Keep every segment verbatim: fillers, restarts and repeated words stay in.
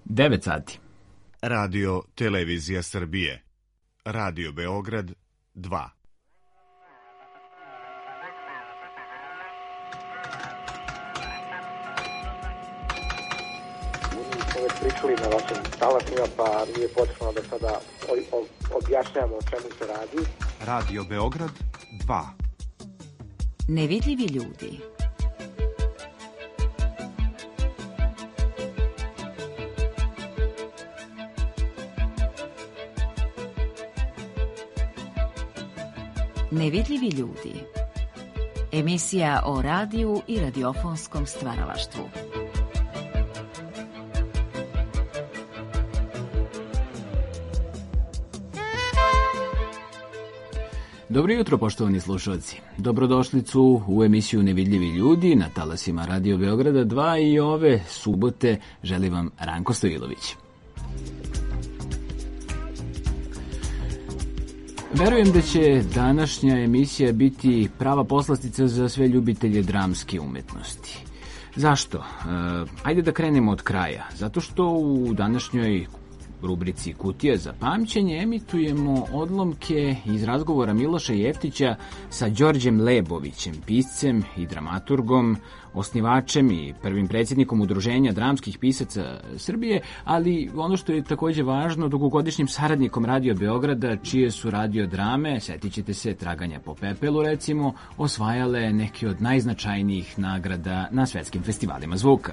devet sati. Radio Televizija Srbije. Radio Beograd dva. Smo već pričali na vašim talasima, pa nije potrebno da sada objašnjamo o čemu se radi. Radio Beograd dva. Nevidljivi ljudi. Nevidljivi ljudi. Emisija o radiju i radiofonskom stvaralaštvu. Dobro jutro, poštovani slušalci. Dobrodošlicu u emisiju Nevidljivi ljudi na talasima Radio Beograda dva i ove subote želi vam Ranko Stojilović. Verujem da će današnja emisija biti prava poslastica za sve ljubitelje dramske umetnosti. Zašto? E, ajde da krenemo od kraja. Zato što u današnjoj rubrici Kutija za pamćenje emitujemo odlomke iz razgovora Miloša Jeftića sa Đorđem Lebovićem, piscem i dramaturgom, osnivačem i prvim predsjednikom Udruženja dramskih pisaca Srbije, ali ono što je također važno, dugogodišnjim saradnikom Radio Beograda, čije su radio drame, setit ćete se Traganja po pepelu recimo, osvajale neke od najznačajnijih nagrada na svetskim festivalima zvuka.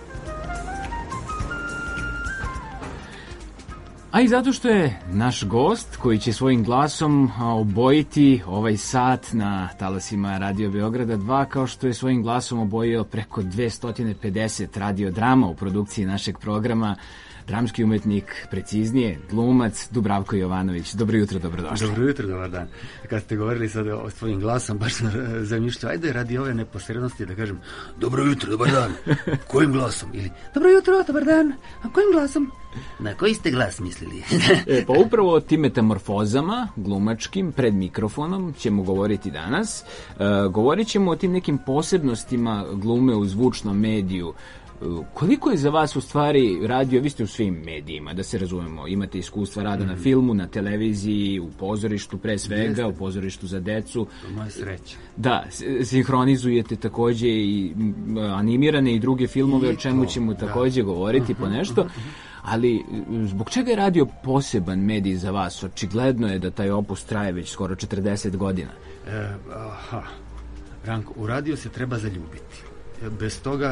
A i zato što je naš gost koji će svojim glasom obojiti ovaj sat na talasima Radio Beograda dva, kao što je svojim glasom obojio preko dvesta pedeset radiodrama u produkciji našeg programa, dramski umetnik, preciznije, glumac Dubravko Jovanović. Dobro jutro, dobrodošli. Dobro jutro, dobar dan. Kad ste govorili sad o svojim glasom, baš sam zamišljao, ajde radi ove neposrednosti da kažem dobro jutro, dobar dan. Kojim glasom? Ili dobro jutro, dobar dan. A kojim glasom? Na koji ste glas mislili? e, pa upravo o tim metamorfozama, glumačkim, pred mikrofonom ćemo govoriti danas. E, govorit ćemo o tim nekim posebnostima glume u zvučnom mediju. Koliko je za vas u stvari radio, vi ste u svim medijima, da se razumemo, imate iskustva rada mm-hmm. na filmu, na televiziji, u pozorištu pre svega, Jeste. u pozorištu za decu. To moja sreća. Da, sinhronizujete također i animirane i druge filmove, I o čemu to, ćemo da. također govoriti po nešto. Ali zbog čega je radio poseban medij za vas? Očigledno je da taj opus traje već skoro četrdeset godina. E, aha. Ranko, u radio se treba zaljubiti. Bez toga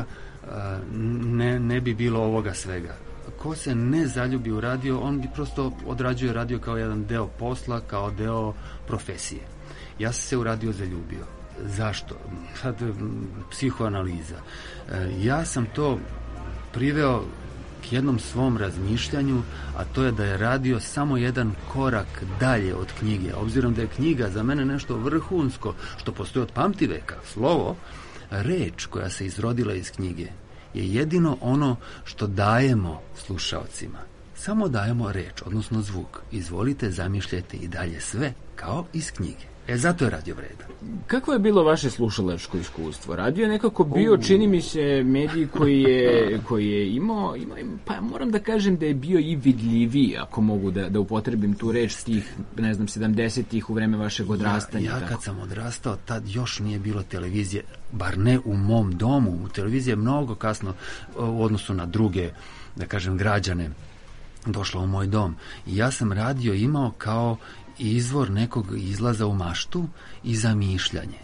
Ne, ne bi bilo ovoga svega. Ko se ne zaljubi u radio, on bi prosto odrađuje radio kao jedan deo posla, kao deo profesije. Ja sam se u radio zaljubio. Zašto? Sad, psihoanaliza. Ja sam to priveo k jednom svom razmišljanju, a to je da je radio samo jedan korak dalje od knjige. Obzirom da je knjiga za mene nešto vrhunsko, što postoji od pamtiveka, slovo, reč koja se izrodila iz knjige je jedino ono što dajemo slušaocima. Samo dajemo reč, odnosno zvuk. Izvolite, zamišljajte i dalje sve kao iz knjige. E, zato je radio vredan. Kako je bilo vaše slušalačko iskustvo? Radio je nekako bio, uh. čini mi se, medij koji je, koji je imao, imao, pa moram da kažem da je bio i vidljiviji, ako mogu da, da upotrebim tu reč s tih, ne znam, sedamdesetih u vreme vašeg odrastanja. Ja, ja kad sam odrastao, tad još nije bilo televizije, bar ne u mom domu. Televizija je mnogo kasno u odnosu na druge, da kažem, građane došla u moj dom. I ja sam radio imao kao izvor nekog izlaza u maštu i zamišljanje.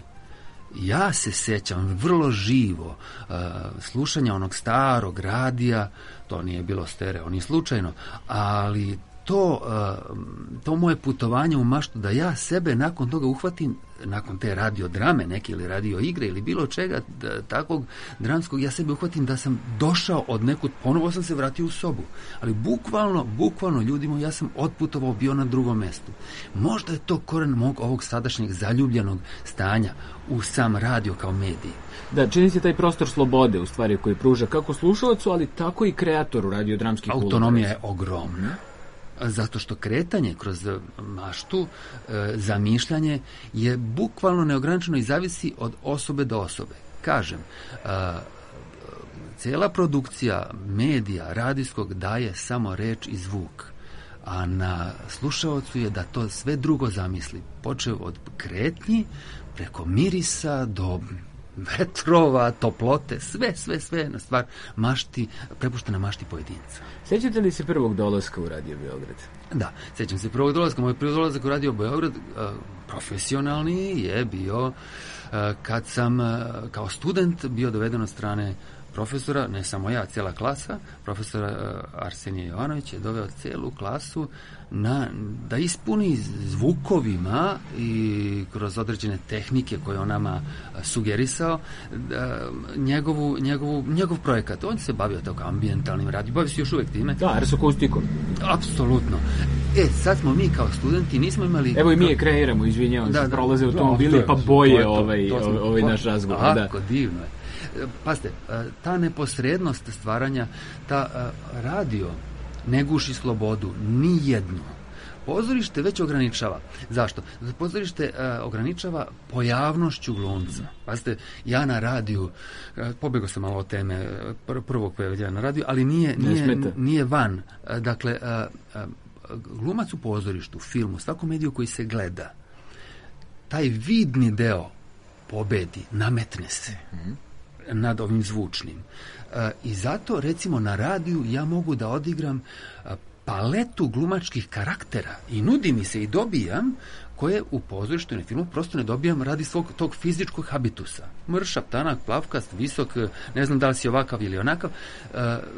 Ja se sećam vrlo živo uh, slušanja onog starog radija, to nije bilo stereo ni slučajno, ali to, uh, to moje putovanje u maštu, da ja sebe nakon toga uhvatim, nakon te radiodrame neke ili radio igre ili bilo čega da, takvog dramskog, ja sebe uhvatim da sam došao od nekud, ponovo sam se vratio u sobu, ali bukvalno, bukvalno ljudima, ja sam otputovao, bio na drugom mestu. Možda je to koren mog ovog sadašnjeg zaljubljenog stanja u sam radio kao medij. Da, čini se taj prostor slobode u stvari koji pruža kako slušalacu, ali tako i kreatoru radiodramskih uloga. Autonomija je ogromna. Zato što kretanje kroz maštu, e, zamišljanje je bukvalno neograničeno i zavisi od osobe do osobe. Kažem, e, cijela produkcija medija, radijskog, daje samo reč i zvuk. A na slušaocu je da to sve drugo zamisli. Počev od kretnji, preko mirisa do vetrova, toplote, sve, sve, sve na stvar mašti, prepuštena mašti pojedinca. Sjećate li se prvog dolaska u Radio Beograd? Da, sjećam se prvog dolaska. Moj prvi dolazak u Radio Beograd uh, profesionalni je bio uh, kad sam uh, kao student bio doveden od strane profesora, ne samo ja, cijela klasa, profesora uh, Arsenija Jovanović je doveo cijelu klasu na, da ispuni zvukovima i kroz određene tehnike koje on nama sugerisao da, njegovu, njegovu, njegov projekat. On se bavio tako ambijentalnim radijom, bavi se još uvijek time. Da, s akustikom. Apsolutno. E, sad smo mi kao studenti nismo imali... Evo i mi je kreiramo, izvinjavam se, prolaze automobili pa boje ovaj, ovaj naš razgovor. Tako, da. Divno je. Pazite, ta neposrednost stvaranja, ta radio ne guši slobodu, ni jednu. Pozorište već ograničava. Zašto? Pozorište uh, ograničava pojavnošću glumca. Pazite, ja na radiju, uh, pobjegao sam malo od teme pr- prvog pojavljenja na radiju, ali nije, nije, nije van. Uh, dakle, uh, uh, glumac u pozorištu, filmu, svakom mediju koji se gleda, taj vidni deo pobedi, nametne se mm-hmm. nad ovim zvučnim. Uh, I zato, recimo, na radiju ja mogu da odigram uh, paletu glumačkih karaktera i nudi mi se i dobijam koje u pozorištu i na filmu prosto ne dobijam radi svog tog fizičkog habitusa. Mršav, tanak, plavkast, visok, ne znam da li si ovakav ili onakav, uh,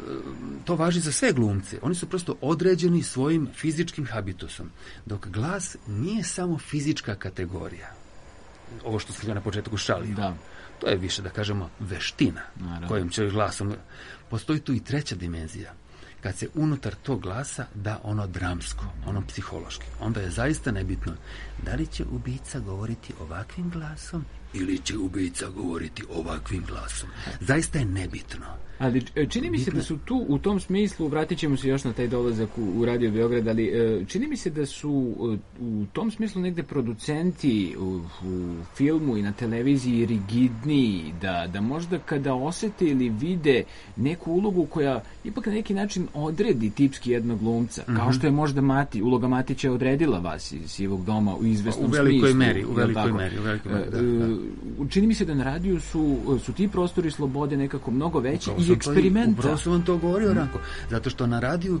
to važi za sve glumce. Oni su prosto određeni svojim fizičkim habitusom. Dok glas nije samo fizička kategorija. Ovo što sam ja na početku šalio. Da. To je više, da kažemo, veština Naravno. kojim će glasom. Postoji tu i treća dimenzija. Kad se unutar tog glasa da ono dramsko, ono psihološki, onda je zaista nebitno da li će ubica govoriti ovakvim glasom ili će ubica govoriti ovakvim glasom. Zaista je nebitno. Ali čini mi se da su tu u tom smislu, vratit ćemo se još na taj dolazak u, u Radio Beograd, ali čini mi se da su u tom smislu negde producenti u, u filmu i na televiziji rigidniji, da, da možda kada osete ili vide neku ulogu koja ipak na neki način odredi tipski jednog glumca, mm-hmm. kao što je možda Mati, uloga Matića je odredila vas iz Sivog doma u izvesnom u velikoj smislu. Meri, u velikoj meri, u velikoj meri, da, da. Čini mi se da na radiju su, su ti prostori slobode nekako mnogo veći i eksperimenta. Upravo sam vam to govorio, mm. Ranko. Zato što na radiju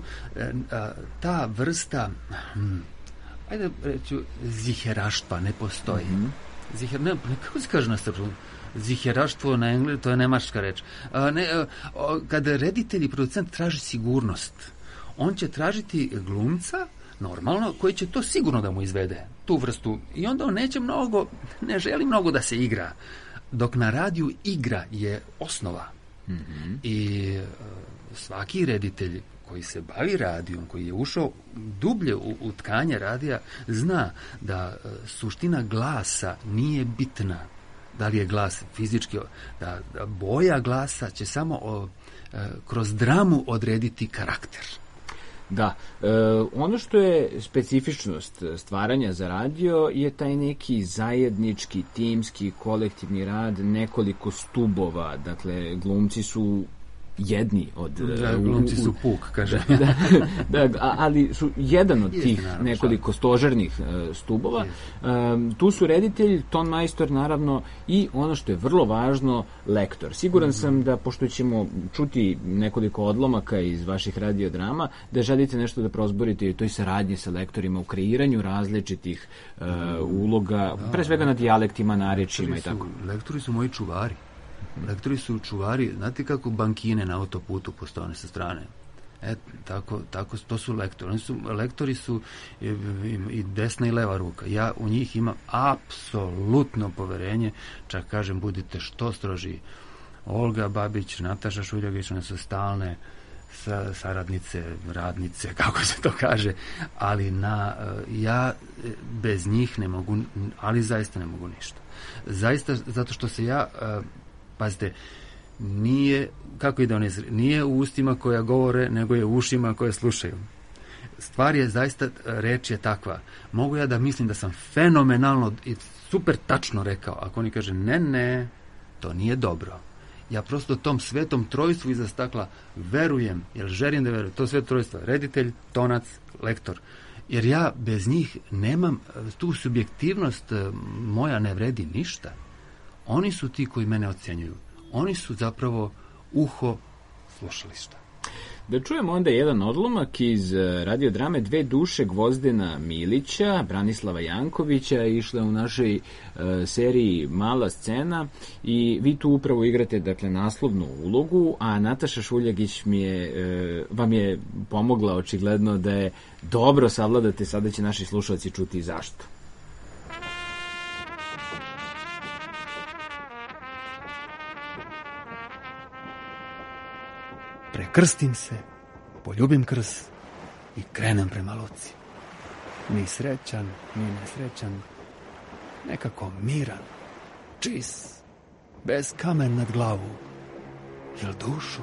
ta vrsta, hm, ajde reću, ziheraštva ne postoji. Mm-hmm. Ziher, ne, kako se kaže na srpskom? Ziheraštvo na engleskom, to je nemačka reč. A, ne, a, kada reditelj i producent traži sigurnost, on će tražiti glumca, normalno, koji će to sigurno da mu izvede, tu vrstu. I onda on neće mnogo, ne želi mnogo da se igra. Dok na radiju igra je osnova. Mm-hmm. I uh, svaki reditelj koji se bavi radijom, koji je ušao dublje u, u tkanje radija, zna da uh, suština glasa nije bitna. Da li je glas fizički, da, da boja glasa će samo uh, uh, kroz dramu odrediti karakter. Da, e, ono što je specifičnost stvaranja za radio je taj neki zajednički, timski, kolektivni rad, nekoliko stubova, dakle glumci su jedni od... Da, glumci su puk, kaže. Da, da, ali su jedan od tih nekoliko stožernih uh, stubova. Um, tu su reditelj, ton majstor, naravno, i ono što je vrlo važno, lektor. Siguran mm-hmm. sam da, pošto ćemo čuti nekoliko odlomaka iz vaših radiodrama, da želite nešto da prozborite i toj saradnji sa lektorima u kreiranju različitih uh, uloga, da, pre svega na dijalektima, narečjima i tako. Lektori su moji čuvari. Lektori su čuvari, znate kako bankine na autoputu postane sa strane? E, tako, tako, to su lektori. Oni su, lektori su i, i, i desna i leva ruka. Ja u njih imam apsolutno poverenje, čak kažem, budite što stroži. Olga Babić, Nataša Šuljagić, one su stalne sa, saradnice, radnice, kako se to kaže, ali na, ja bez njih ne mogu, ali zaista ne mogu ništa. Zaista, zato što se ja... Pazite, nije, kako ide on izre, nije u ustima koja govore, nego je u ušima koje slušaju. Stvar je zaista, reč je takva. Mogu ja da mislim da sam fenomenalno i super tačno rekao, ako oni kaže ne, ne, to nije dobro. Ja prosto tom svetom trojstvu iza stakla verujem, jer želim da verujem, to sveto trojstvo, reditelj, tonac, lektor. Jer ja bez njih nemam, tu subjektivnost moja ne vredi ništa. Oni su ti koji mene ocjenjuju. Oni su zapravo uho slušališta. Da čujemo onda jedan odlomak iz radiodrame Dve duše Gvozdena Milića, Branislava Jankovića, išla u našoj uh, seriji Mala scena i vi tu upravo igrate, dakle, naslovnu ulogu, a Nataša Šuljagić mi je, uh, vam je pomogla očigledno da je dobro savladate, sada će naši slušalci čuti zašto. Prekrstim se, poljubim krs i krenem prema luci. Ni srećan, ni nesrećan, nekako miran, čist, bez kamen nad glavu. Jel dušu?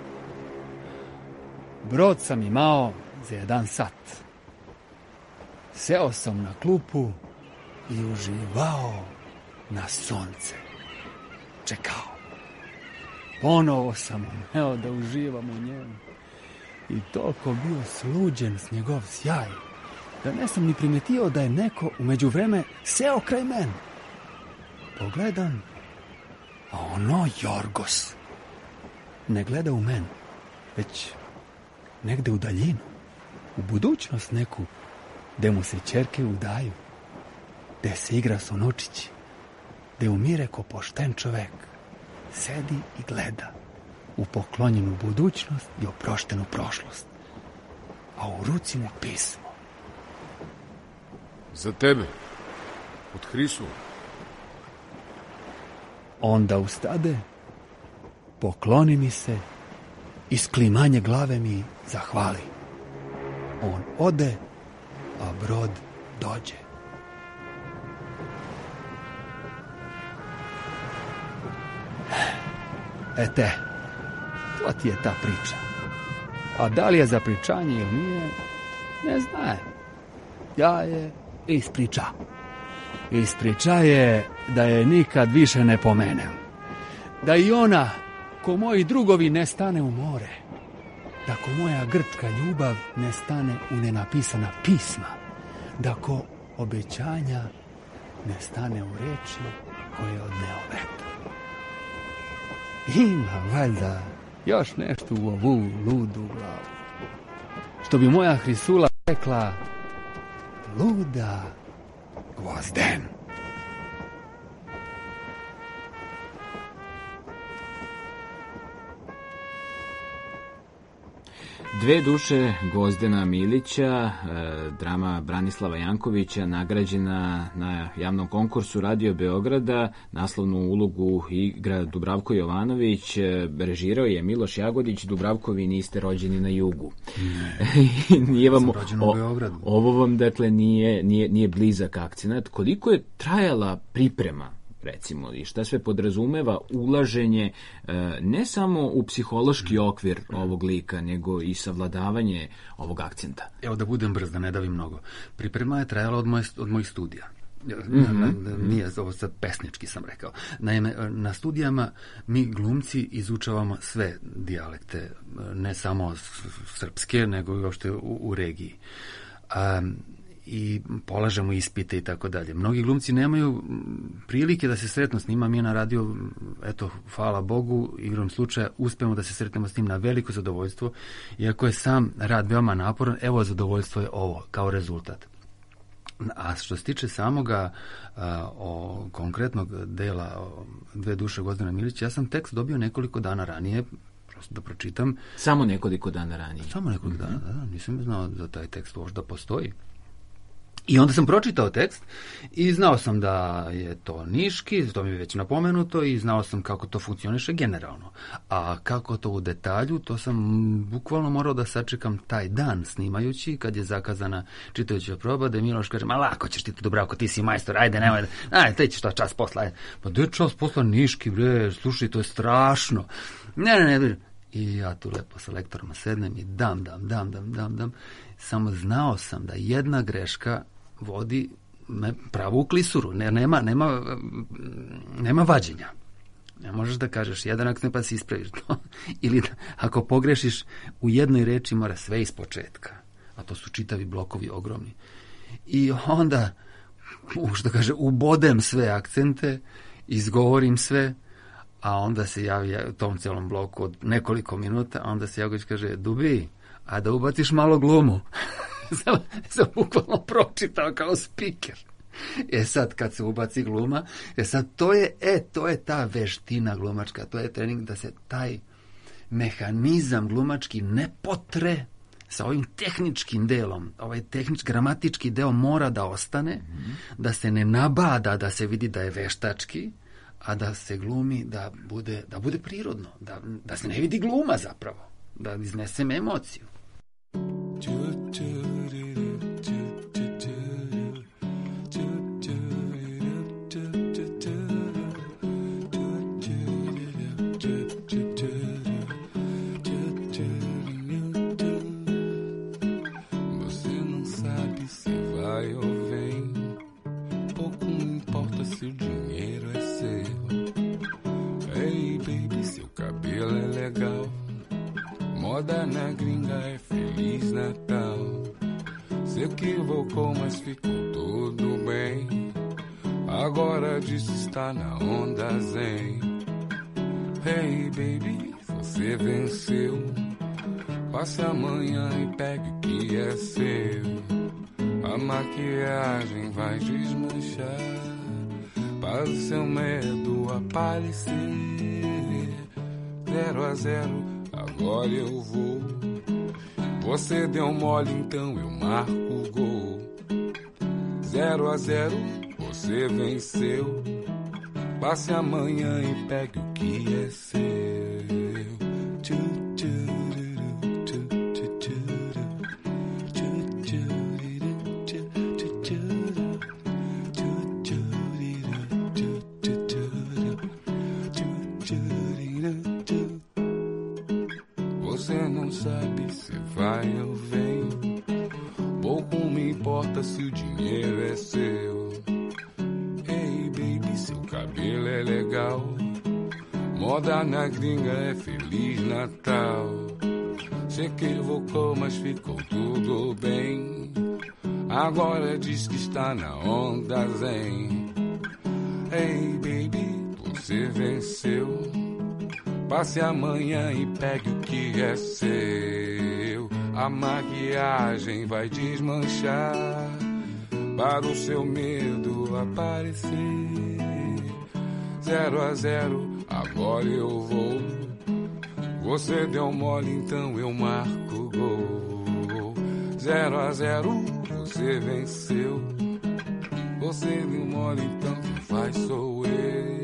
Brod sam imao za jedan sat. Seo sam na klupu i uživao na sunce. Čekao. Ponovo sam umeo da uživam u njemu. I toliko bio sluđen s njegov sjaj, da ne sam ni primetio da je neko u međuvreme seo kraj mene. Pogledam, a ono Jorgos ne gleda u mene, već negde u daljinu, u budućnost neku, gde mu se ćerke udaju, gde se igra s unučići, gde umire ko pošten čovek. Sedi i gleda u poklonjenu budućnost i oproštenu prošlost, a u ruci mu pismo. Za tebe, od Hrisu. Onda ustade, pokloni mi se i s klimanje glave mi zahvali. On ode, a brod dođe. Ete, to ti je ta priča. A da li je za pričanje ili nije, ne znajem. Ja je ispriča. Ispriča je da je nikad više ne pomenem. Da i ona, ko moji drugovi, ne stane u more. Da ko moja grčka ljubav ne stane u nenapisana pisma. Da ko obećanja ne stane u reči koje odneo vetar. Ima valjda još nešto u ovu ludu glavu. Što bi moja Hrisula rekla, luda Gvozden. Dve duše Gvozdena Milića, drama Branislava Jankovića, nagrađena na javnom konkursu Radio Beograda. Naslovnu ulogu igra Dubravko Jovanović, režirao je Miloš Jagodić. Dubravko, vi niste rođeni na jugu. Ne, nije vam, sam rođen u Beogradu. Ovo vam, dakle, nije, nije, nije blizak akcenat. Koliko je trajala priprema, recimo, i šta sve podrazumeva ulaženje ne samo u psihološki okvir ovog lika, nego i savladavanje ovog akcenta? Evo, da budem brz, da ne davim mnogo. Priprema je trajala od, moj, od mojih studija. Mm-hmm. Nije ovo sad pesnički sam rekao. Naime, na studijama mi glumci izučavamo sve dijalekte, ne samo srpske, nego i uopšte u, u regiji. Um, i polažemo ispite i tako dalje. Mnogi glumci nemaju prilike da se sretnu s njima. Mi na radio, eto, hvala Bogu, igrom slučaja, uspemo da se sretnemo s njim na veliko zadovoljstvo. Iako je sam rad veoma naporan, evo, zadovoljstvo je ovo, kao rezultat. A što se tiče samoga a, o konkretnog dela o Dve duše Gvozdena Milića, ja sam tekst dobio nekoliko dana ranije, prosto da pročitam. Samo nekoliko dana ranije? Samo nekoliko mm-hmm. dana, da, nisam znao da taj tekst možda postoji. I onda sam pročitao tekst i znao sam da je to niški, to mi je već napomenuto, i znao sam kako to funkcioniše generalno. A kako to u detalju, to sam bukvalno morao da sačekam taj dan snimajući, kad je zakazana čitajuća proba, da je Miloš kaže, ma lako ćeš ti to, Dubravko, ti si majstor, ajde, nemoj da, ajde, te ćeš to čas posla, ajde. Pa da je čas posla niški, bre, slušaj, to je strašno. Ne, ne, ne, i ja tu lepo sa lektorima sednem i dam, dam, dam, dam, dam, dam. Samo znao sam da jedna greška vodi me pravo u klisuru, ne, nema, nema, nema vađenja. Ne možeš da kažeš jedan akcent pa si ispraviš to. Ili da, ako pogrešiš u jednoj reči mora sve iz početka. A to su čitavi blokovi ogromni. I onda, što kaže, ubodem sve akcente, izgovorim sve, a onda se javi u tom celom bloku od nekoliko minuta, a onda se Jagović kaže, Dubi, a da ubaciš malo glumu. sam, sam bukvalno pročitao kao spiker. E sad, kad se ubaci gluma, e sad, to je, e, to je ta veština glumačka, to je trening da se taj mehanizam glumački ne potre sa ovim tehničkim delom. Ovaj tehnički, gramatički deo mora da ostane, mm-hmm. da se ne nabada, da se vidi da je veštački, a da se glumi, da bude, da bude prirodno, da, da se ne vidi gluma zapravo, da iznesem emociju. Moda na gringa é Feliz Natal. Se equivocou, mas ficou tudo bem. Agora diz que está na onda zen. Hey baby, você venceu. Passe amanhã e pegue o que é seu. A maquiagem vai desmanchar para o seu medo aparecer. Zero a zero, agora eu vou. Você deu mole, então eu marco o gol. Zero a zero, você venceu. Passe amanhã e pegue o que é seu. Você não sabe se vai ou vem. Pouco me importa se o dinheiro é seu. Hey baby, seu cabelo é legal. Moda na gringa é Feliz Natal. Se equivocou, mas ficou tudo bem. Agora diz que está na onda zen. Hey baby, você venceu. Passe amanhã e pegue o que é seu. A maquiagem vai desmanchar para o seu medo aparecer. Zero a zero, agora eu vou. Você deu mole, então eu marco o gol. Zero a zero, você venceu. Você deu mole, então quem faz sou eu.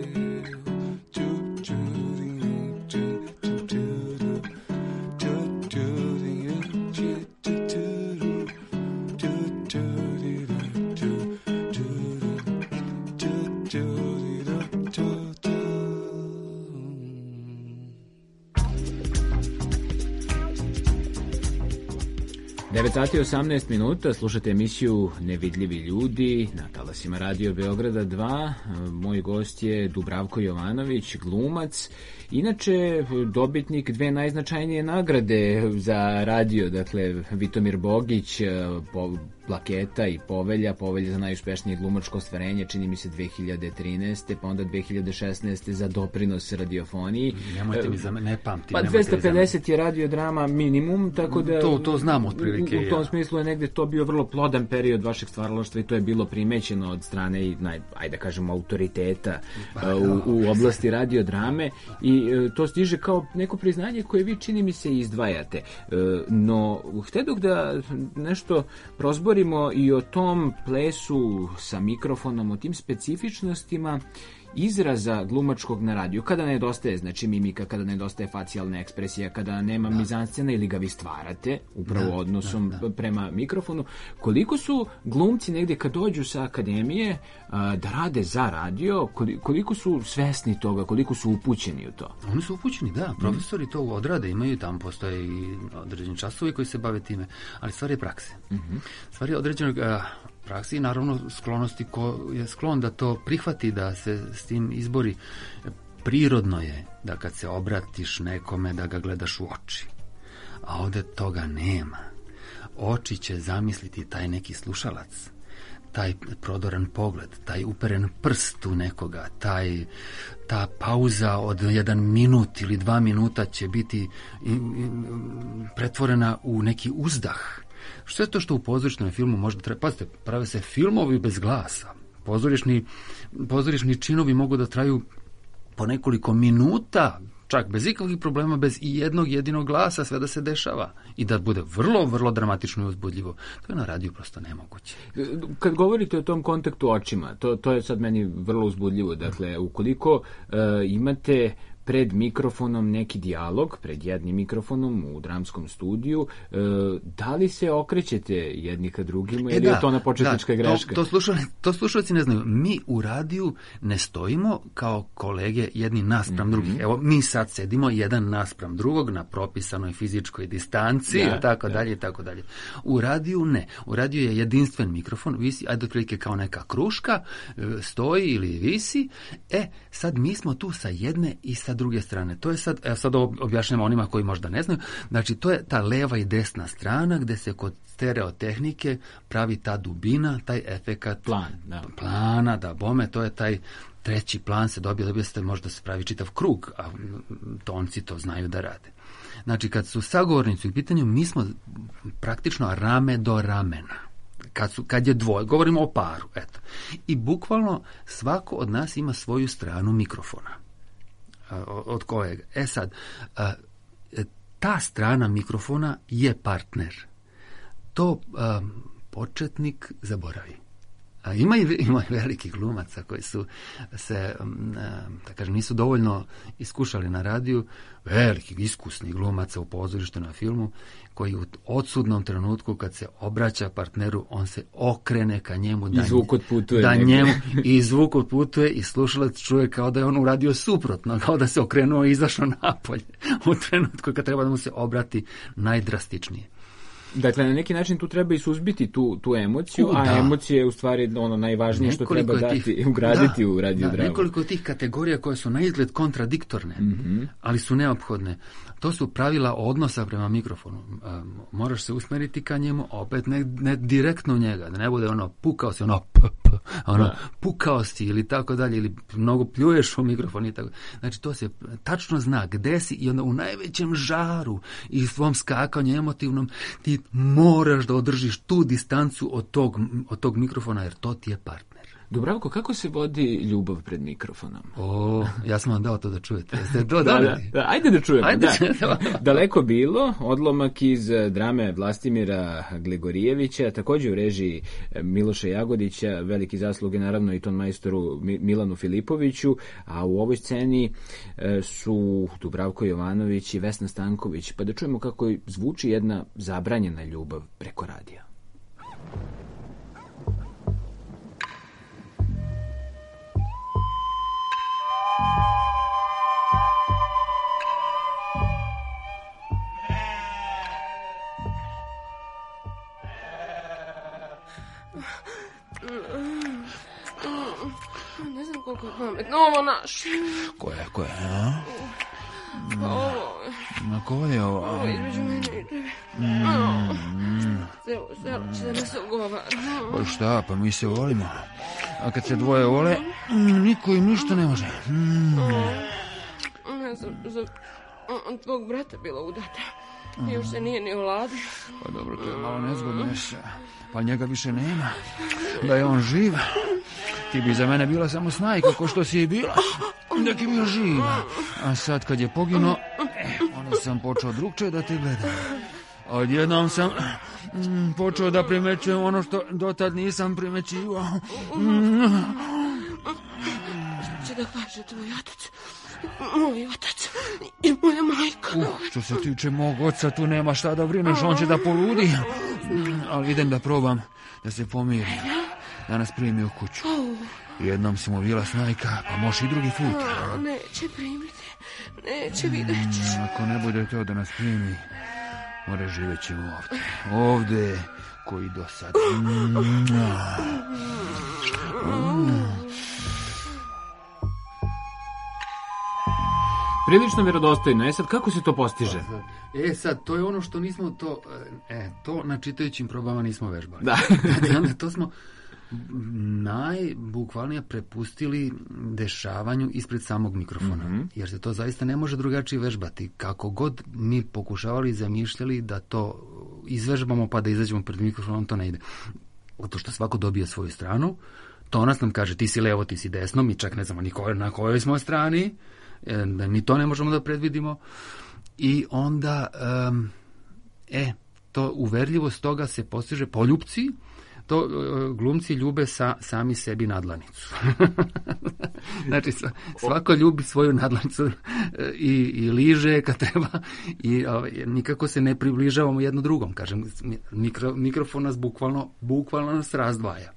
devet sati i osamnaest minuta, slušate emisiju Nevidljivi ljudi na talasima Radio Beograda dva. Moj gost je Dubravko Jovanović, glumac, inače dobitnik dve najznačajnije nagrade za radio, dakle Vitomir Bogić, plaketa i povelja, povelja za najuspešnije glumačko ostvarenje, čini mi se dve hiljade trinaeste, pa onda dve hiljade šesnaeste za doprinos radiofoniji. Nemojte mi za me, ne pamtim. Pa dvesta pedeset je radiodrama minimum, tako da... To, to znam otprilike. U, u tom ja. smislu je negde to bio vrlo plodan period vašeg stvaralaštva i to je bilo primećeno od strane i naj, ajde da kažemo, autoriteta ba, u, u oblasti radiodrame i to stiže kao neko priznanje koje vi, čini mi se, izdvajate. No, htedog da nešto prozborimo i o tom plesu sa mikrofonom, o tim specifičnostima izraza glumačkog na radiju. Kada nedostaje, znači, mimika, kada nedostaje facijalna ekspresija, kada nema da. mizanscena ili ga vi stvarate, upravo da, odnosom da, da. prema mikrofonu, koliko su glumci negde kad dođu sa akademije a, da rade za radio, koliko su svesni toga, koliko su upućeni u to? Oni su upućeni, da. Profesori to odrade, imaju, tamo postoje i određeni časovi koji se bave time, ali stvar je prakse. Mm-hmm. Stvar je određenog... A, praksi i naravno sklonosti ko je sklon da to prihvati, da se s tim izbori. prirodno je da kad se obratiš nekome da ga gledaš u oči. A ovdje toga nema. Oči će zamisliti taj neki slušalac, taj prodoran pogled, taj uperen prst u nekoga, taj, ta pauza od jedan minut ili dva minuta će biti pretvorena u neki uzdah. Što je to što u pozorišnom filmu možda treba? Pazite, prave se filmovi bez glasa. Pozorišni, pozorišni činovi mogu da traju po nekoliko minuta, čak bez ikakvih problema, bez i jednog jedinog glasa, sve da se dešava i da bude vrlo, vrlo dramatično i uzbudljivo. To je na radiju prosto nemoguće. Kad govorite o tom kontaktu očima, to, to je sad meni vrlo uzbudljivo. Dakle, ukoliko uh, imate pred mikrofonom neki dijalog, pred jednim mikrofonom u dramskom studiju, e, da li se okrećete jedni ka drugima ili e da, je to na početnička da, greška? To, to, slušali, to slušalci ne znaju. Mi u radiju ne stojimo kao kolege jedni naspram mm-hmm. drugih. Evo, mi sad sedimo jedan naspram drugog na propisanoj fizičkoj distanci, da, tako da. dalje i tako dalje. U radiju ne. U radiju je jedinstven mikrofon, visi, ajde otprilike kao neka kruška, stoji ili visi. E, sad mi smo tu sa jedne i sa druge strane. To je sad, evo sad objašnjamo onima koji možda ne znaju, znači to je ta leva i desna strana gde se kod stereotehnike pravi ta dubina, taj efekat plan, da. plana, da bome, to je taj treći plan se dobije, dobije se, možda se pravi čitav krug, a tonci to znaju da rade. Znači kad su sagovornici u pitanju, mi smo praktično rame do ramena. Kad, su, kad je dvoje, govorimo o paru, eto. I bukvalno svako od nas ima svoju stranu mikrofona. Od kojeg? E sad, ta strana mikrofona je partner. To početnik zaboravi. Ima i, ima i veliki glumaca koji su se, da kažem, nisu dovoljno iskušali na radiju, veliki, iskusni glumaca u pozorištu na filmu, koji u odsudnom trenutku kad se obraća partneru, on se okrene ka njemu da, I zvuk otputuje da njemu i zvuk otputuje i slušalac čuje kao da je on uradio suprotno, kao da se okrenuo i izašao napolje u trenutku kad treba da mu se obrati najdrastičnije. Dakle, na neki način tu treba i suzbiti tu, tu emociju, U, a da. emocija je u stvari ono najvažnije nekoliko što treba dati tih, i ugraditi da, u radio da, dramu. Nekoliko tih kategorija koje su na izgled kontradiktorne, mm-hmm. ali su neophodne. To su pravila odnosa prema mikrofonu. Um, moraš se usmeriti ka njemu, opet ne, ne direktno u njega, da ne bude ono pukao si, ono p, p, ono da. pukao si ili tako dalje, ili mnogo pljuješ u mikrofon i tako. Znači to se tačno zna gde si i onda u najvećem žaru i svom skakanju emotivnom ti moraš da održiš tu distancu od tog, od tog mikrofona, jer to ti je partner. Dubravko, kako se vodi ljubav pred mikrofonom? O, ja sam vam dao to da čujete. Jeste to dali? Da, da, ajde da čujemo. Ajde. Da. Daleko bilo, odlomak iz drame Vlastimira Gligorijevića, također u režiji Miloša Jagodića, veliki zasluge naravno i ton majstoru Milanu Filipoviću, a u ovoj sceni su Dubravko Jovanović i Vesna Stanković. Pa da čujemo kako zvuči jedna zabranjena ljubav preko radija. Ne znam koliko je pametno ovo naš. Koje, koje, a? Pa ovo. Na koje ovo? Ovo između mene i tebe. Celo selo će da nas ogovara. Pa šta, pa mi se volimo. A kad se dvoje vole, niko im ništa ne može. Ja sam za tvog brata bila udata. Još se nije ni uladio. Pa dobro, to je malo nezgodno još. Pa njega više nema. Da je on živ, ti bi za mene bila samo snajka, ko što si i bila. Da ti bio živ. A sad kad je poginuo, eh, onda sam počeo drugčije da te gledam. Odjednom sam mm, počeo da primećujem ono što dotad nisam primećivao. Mm. Što će da kaže tvoj otac? Moj otac i moja majka. Uh, što se tiče mog oca, tu nema šta da brineš, on će da poludi. Mm, ali idem da probam da se pomirim. Da nas primi u kuću. Jednom si mu bila snajka, pa možeš i drugi put. Neće primiti, neće, vidjet ćeš. Mm, ako ne bude to da nas primi, mora živjet ćemo ovdje. Ovdje, koji do sad. Mm, mm. Prilično vjerodostojno. E sad, kako se to postiže? E sad, to je ono što nismo to, e, to na čitajućim probama nismo vežbali. Da. Znači, to smo najbukvalnije prepustili dešavanju ispred samog mikrofona. Mm-hmm. Jer se to zaista ne može drugačije vežbati. Kako god mi pokušavali i zamišljali da to izvežbamo pa da izađemo pred mikrofonom, to ne ide. Zato što svako dobije svoju stranu, to nas nam kaže ti si levo, ti si desno, mi čak ne znamo ni ko, na kojoj smo strani, ni to ne možemo da predvidimo. I onda, um, e, to uverljivost toga se postiže poljupci, to uh, glumci ljube sa, sami sebi nadlanicu. Znači, svako ljubi svoju nadlanicu i, i liže kad treba i ovaj, nikako se ne približavamo jedno drugom. Kažem, mikro, mikrofon nas bukvalno, bukvalno nas razdvaja.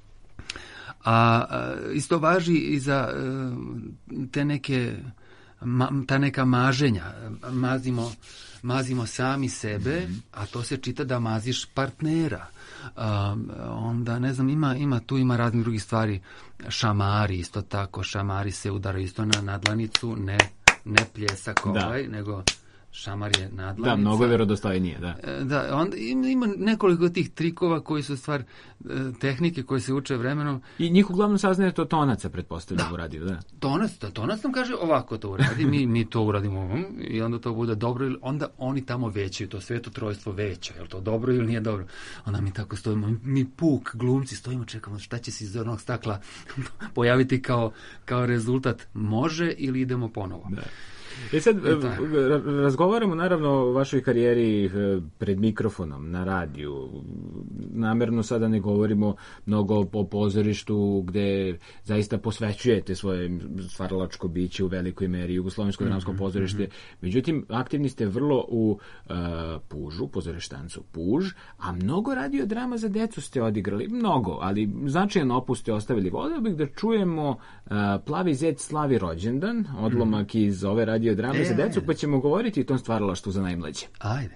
A, a isto važi i za uh, te neke Ma, ta neka maženja, mazimo, mazimo sami sebe, a to se čita da maziš partnera. Um, onda, ne znam, ima, ima tu ima raznih drugih stvari. Šamari, isto tako, šamari se udaraju isto na nadlanicu, ne, ne pljesak ovaj, nego šamar je nadlanica. Da, mnogo je vjerodostojnije, da. Da, onda ima nekoliko tih trikova koji su stvar tehnike koje se uče vremenom. I njih uglavnom saznaje to tonaca, pretpostavljam, u radiju, da. Tonac, da, tonac nam kaže ovako to uradi, mi, mi to uradimo i onda to bude dobro, onda oni tamo većaju, to sveto trojstvo veća, je li to dobro ili nije dobro? Onda mi tako stojimo, mi puk, glumci, stojimo, čekamo šta će se iz onog stakla pojaviti kao, kao rezultat, može ili idemo ponovo. Da. I sad razgovaramo naravno o vašoj karijeri pred mikrofonom, na radiju. Namjerno sada ne govorimo mnogo o pozorištu gde zaista posvećujete svoje stvaralačko biće u velikoj meri, Jugoslovensko dramsko mm-hmm. pozorište. Međutim, aktivni ste vrlo u uh, Pužu, pozorištancu Puž, a mnogo radiodrama za decu ste odigrali. Mnogo, ali značajan opus ste ostavili. Volio bih da čujemo uh, Plavi zec slavi rođendan, odlomak mm-hmm. iz ove radio drame e, za decu, pa ćemo govoriti o tom stvaralaštvu za najmlađe. Ajde.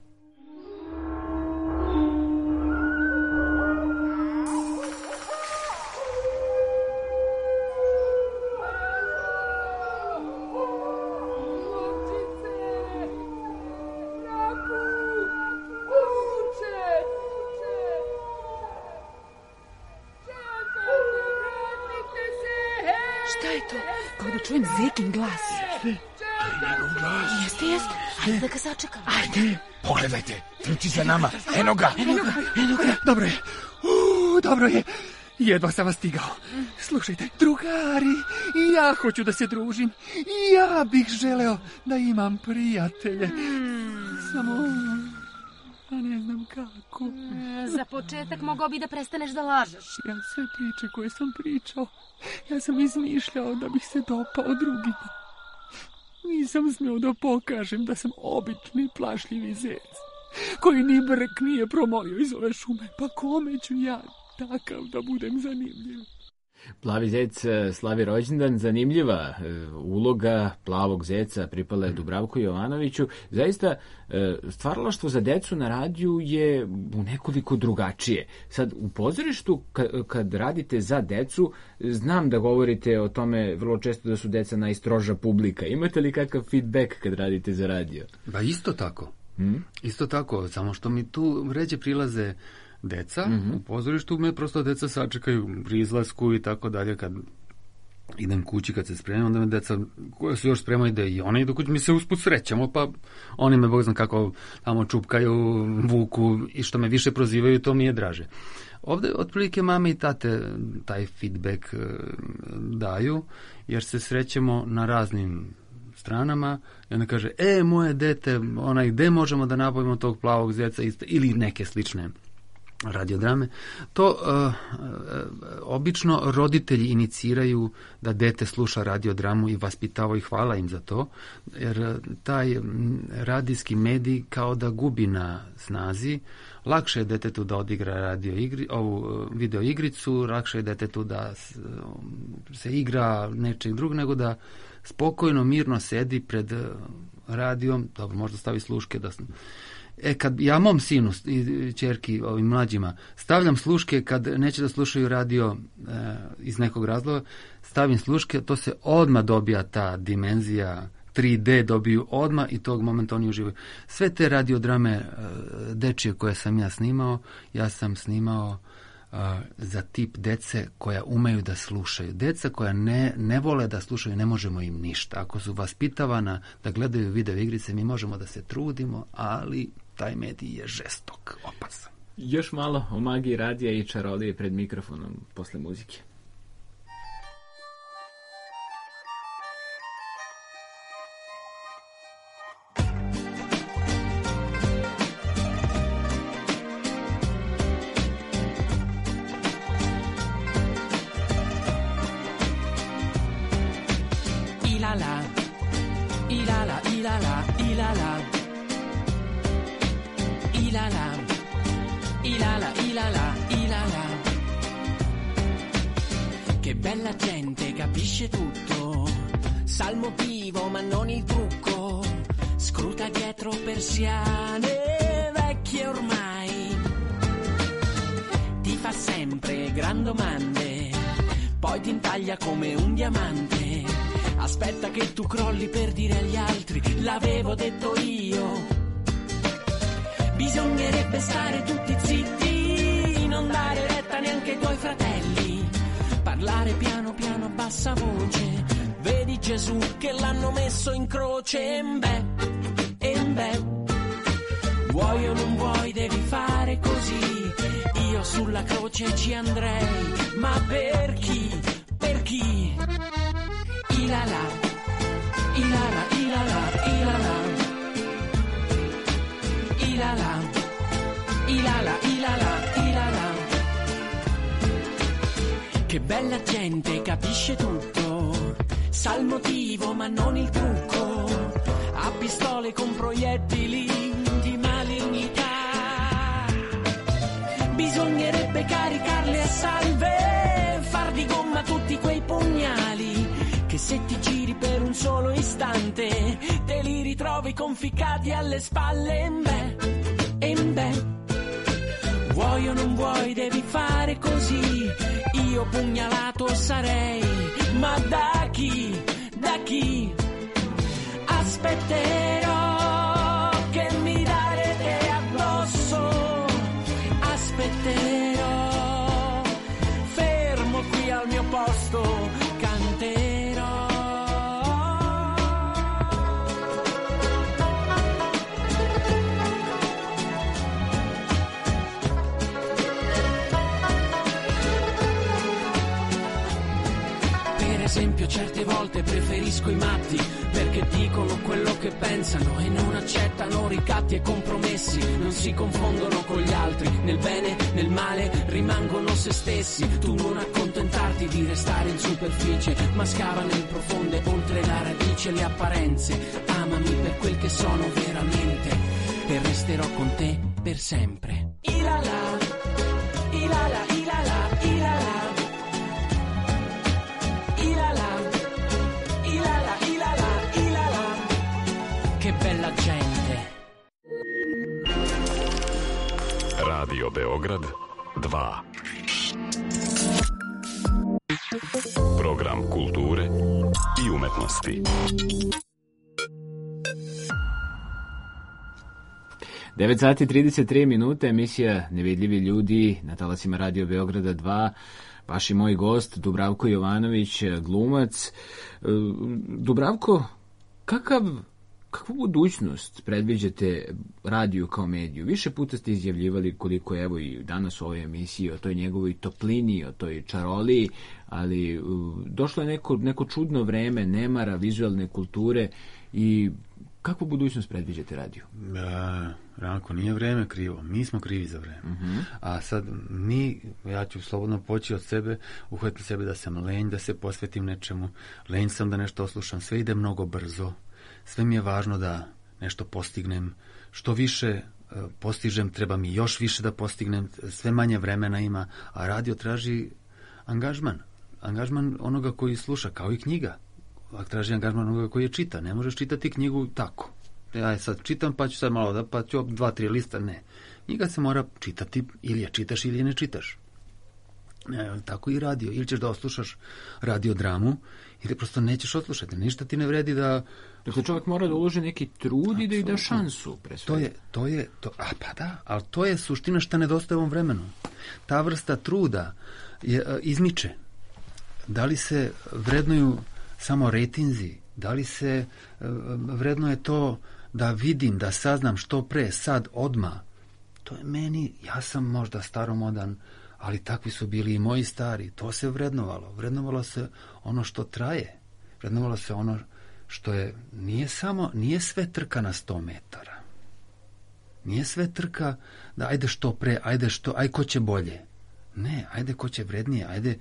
Šta je to? Kao da čujem Zekin glas. Jeste, jeste. Ajde da ga sačekam. Ajde. Pogledajte, trči za nama. Eno ga. Eno ga. Eno ga. Dobro je. Uuu, dobro je. Jedva sam vas stigao. Slušajte, drugari, ja hoću da se družim. Ja bih želeo da imam prijatelje. Samo... a ne znam kako. Za početak mogao bi da prestaneš da lažeš. Ja sve priče koje sam pričao, ja sam izmišljao da bih se dopao drugima. Nisam smio da pokažem da sam obični plašljivi zec, koji ni brk nije promolio iz ove šume. Pa kome ću ja takav da budem zanimljiv? Plavi zec slavi rođendan, zanimljiva uloga plavog zeca pripala je Dubravku Jovanoviću. Zaista, stvaralaštvo za decu na radiju je u nekoliko drugačije. Sad, u pozorištu, kad radite za decu, znam da govorite o tome vrlo često da su deca najstroža publika. Imate li kakav feedback kad radite za radio? Ba isto tako. Hmm? Isto tako, samo što mi tu ređe prilaze deca, mm-hmm. u pozorištu me prosto deca sačekaju pri izlasku i tako dalje. Kad idem kući, kad se spremam, onda me deca koja su još spremaju da i one idu kući, mi se usput srećemo, pa oni me bog znam kako tamo čupkaju, vuku i što me više prozivaju, to mi je draže. Ovde otprilike mame i tate taj feedback daju, jer se srećemo na raznim stranama i onda kaže, e, moje dete, onaj, gde možemo da nabavimo tog plavog zeca ili neke slične radiodrame. To uh, uh, obično roditelji iniciraju da dete sluša radiodramu i vaspitavaju i hvala im za to, jer taj radijski medij kao da gubi na snazi. Lakše je detetu da odigra radio igri, ovu video igricu, lakše je detetu da se igra nečeg drugog, nego da spokojno, mirno sedi pred radijom, dobro, možda stavi sluške da... E, kad ja mom sinu i ćerki, ovim mlađima, stavljam sluške kad neće da slušaju radio e, iz nekog razloga, stavim sluške, to se odmah dobija ta dimenzija tri de dobiju odmah i tog momenta oni uživaju. Sve te radiodrame uh, dečije koje sam ja snimao, ja sam snimao uh, za tip dece koja umeju da slušaju. Deca koja ne, ne vole da slušaju, ne možemo im ništa. Ako su vaspitavana da gledaju video igrice, mi možemo da se trudimo, ali taj medij je žestok, opasan. Još malo o magiji radija i čarolije pred mikrofonom posle muzike. Ilala, ilala, ilala, ilala, ilala, ilala, ilala, ilala. Che bella gente, capisce tutto, sa il motivo ma non il trucco, scruta dietro persiane vecchie ormai, ti fa sempre gran domande, poi ti intaglia come un diamante. Aspetta che tu crolli per dire agli altri, l'avevo detto io. Bisognerebbe stare tutti zitti, non dare retta neanche ai tuoi fratelli, parlare piano piano a bassa voce. Vedi Gesù che l'hanno messo in croce, e beh, e beh, vuoi o non vuoi devi fare così. Io sulla croce ci andrei, ma per chi, per chi? Ilala, ilala, ilala, ilala, ilala, ilala, ilala, ilala. Che bella gente, capisce tutto, sa il motivo ma non il trucco, ha pistole con proiettili di malignità. Bisognerebbe caricarle a salve, far di gomma tutti quei pugnali, che se ti giri per un solo istante te li ritrovi conficcati alle spalle. Beh, e beh, vuoi o non vuoi devi fare così. Io pugnalato sarei, ma da chi, da chi? Aspetterò che mi darete addosso, aspetterò, fermo qui al mio posto, canterò. Esempio, certe volte preferisco i matti perché dicono quello che pensano e non accettano ricatti e compromessi, non si confondono con gli altri, nel bene, nel male rimangono se stessi. Tu non accontentarti di restare in superficie, ma scava nel profonde oltre la radice. Le apparenze, amami per quel che sono veramente e resterò con te per sempre. Ilala, ilala, ilala, ilala. Che bella gente. Radio Beograd dva. Program kulture i umetnosti. devet sati trideset tri minute, emisija Nevidljivi ljudi na talasima Radio Beograda dva. Vaš i moj gost, Dubravko Jovanović, glumac. Dubravko, kakav Kakvu budućnost predviđate radiju kao mediju? Više puta ste izjavljivali koliko evo i danas u ovoj emisiji o toj njegovoj toplini, o toj čaroliji, ali uh, došlo je neko, neko čudno vreme nemara, vizualne kulture i kakvu budućnost predviđate radiju? Da, Ranko, nije vreme krivo, mi smo krivi za vreme. Uh-huh. A sad mi, ja ću slobodno poći od sebe, uhvatiti sebe da sam lenj, da se posvetim nečemu, lenj sam da nešto oslušam, sve ide mnogo brzo. Sve mi je važno da nešto postignem. Što više postižem, treba mi još više da postignem. Sve manje vremena ima, a radio traži angažman. Angažman onoga koji sluša, kao i knjiga. A traži angažman onoga koji je čita. Ne možeš čitati knjigu tako. Ja sad čitam, pa ću sad malo da, pa ću dva, tri lista. Ne. Knjiga se mora čitati, ili je čitaš ili je ne čitaš. E, tako i radio. Ili ćeš da oslušaš radiodramu, ili prosto nećeš oslušati. Ništa ti ne vredi da... Dakle, čovjek mora da uloži neki trud i da i da šansu. Pre to je, to je, to, a pa da, ali to je suština šta nedostaje ovom vremenu. Ta vrsta truda je, izmiče. Da li se vrednuju samo retinzi? Da li se vrednuje to da vidim, da saznam što pre, sad, odma? To je meni, ja sam možda staromodan, ali takvi su bili i moji stari. To se vrednovalo. Vrednovalo se ono što traje. Vrednovalo se ono što je, nije samo, nije sve trka na sto metara. Nije sve trka da ajde što pre, ajde što, aj ko će bolje. Ne, ajde ko će vrednije, ajde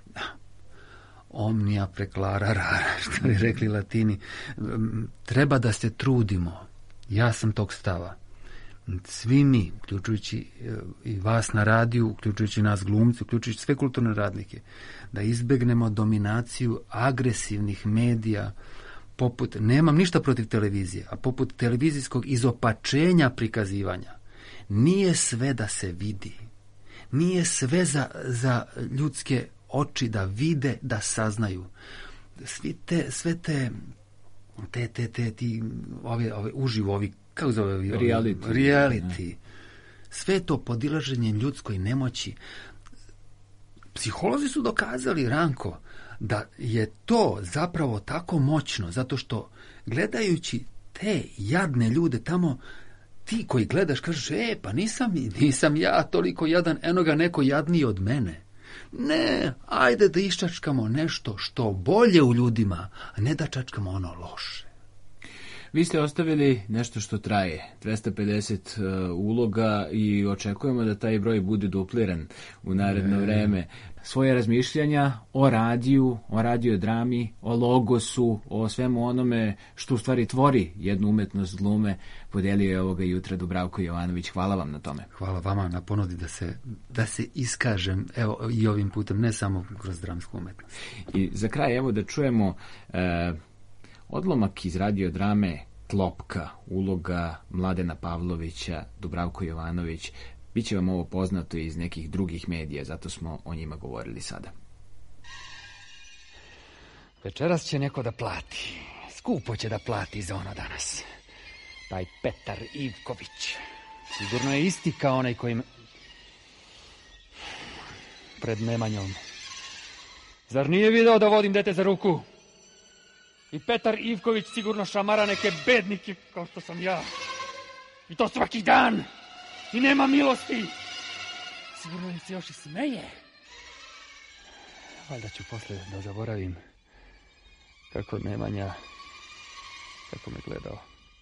omnia preclara rara, što bi rekli Latini. Treba da se trudimo. Ja sam tog stava. Svi mi, uključujući i vas na radiju, uključujući nas glumci, uključujući sve kulturne radnike, da izbegnemo dominaciju agresivnih medija, poput, nemam ništa protiv televizije, a poput televizijskog izopačenja prikazivanja. Nije sve da se vidi. Nije sve za, za ljudske oči da vide, da saznaju. Svi te, sve te, te, te, te, ti, ove, ove uživo, ovi, kako zove ovi? Reality. Reality. Sve to podilaženje ljudskoj nemoći. Psiholozi su dokazali, Ranko, da je to zapravo tako moćno, zato što gledajući te jadne ljude tamo, ti koji gledaš kažeš, e, pa nisam, nisam ja toliko jadan, eno ga neko jadniji od mene. Ne, ajde da iščačkamo nešto što bolje u ljudima, a ne da čačkamo ono loše. Vi ste ostavili nešto što traje, dvesta pedeset uh, uloga i očekujemo da taj broj bude dupliran u naredno e. vreme. Svoje razmišljanja o radiju, o radiodrami, o logosu, o svemu onome što u stvari tvori jednu umetnost glume, podelio je ovoga jutra Dubravko Jovanović. Hvala vam na tome. Hvala vama na ponudi da se, da se iskažem, evo, i ovim putem, ne samo kroz dramsku umetnost. I za kraj, evo da čujemo uh, odlomak iz radiodrame Klopka, uloga Mladena Pavlovića, Dubravko Jovanović. Biće vam ovo poznato iz nekih drugih medija, zato smo o njima govorili sada. Večeras će neko da plati. Skupo će da plati za ono danas. Taj Petar Ivković. Sigurno je isti kao onaj kojim... Pred Nemanjom. Zar nije video da vodim dete za ruku? I Petar Ivković sigurno šamara neke bednike kao što sam ja. I to svaki dan. I nema milosti. Sigurno im se još i smeje. Valjda ću posle da zaboravim kako Nemanja, kako me gledao.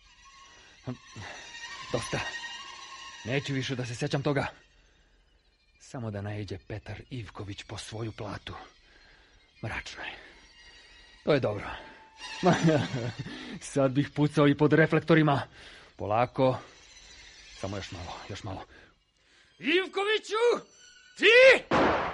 Dosta. Neću više da se sećam toga. Samo da naiđe Petar Ivković po svoju platu. Mračno je. To je dobro. Sad bih pucao i pod reflektorima. Polako. Samo još malo, još malo. Ivkoviću! Ti!